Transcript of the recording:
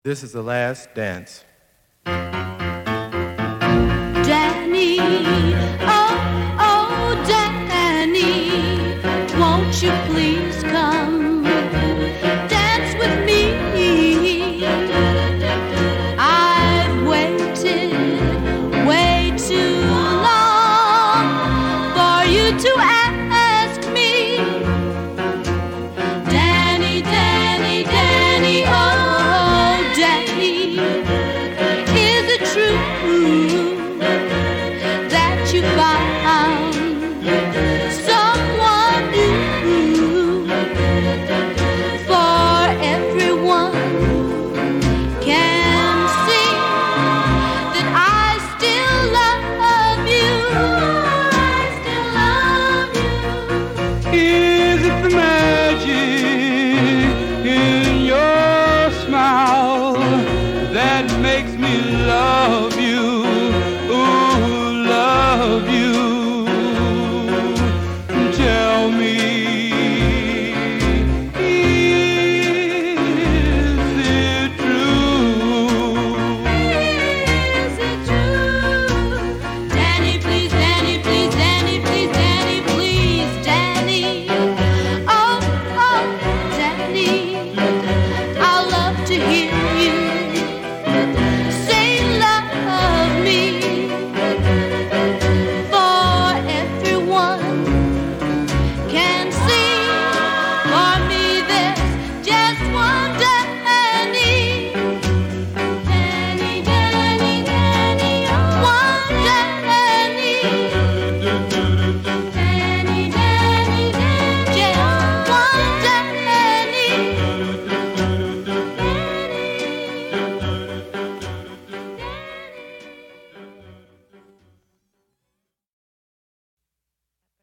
This is the last dance. Danny, oh, oh, Danny, won't you please come dance with me? I've waited way too long for you to ask me. Danny, Danny, Danny, oh, Danny, is it true that you found someone new? For everyone can see that I still love you. I still love you. Is it the magic in your smile that makes me love you?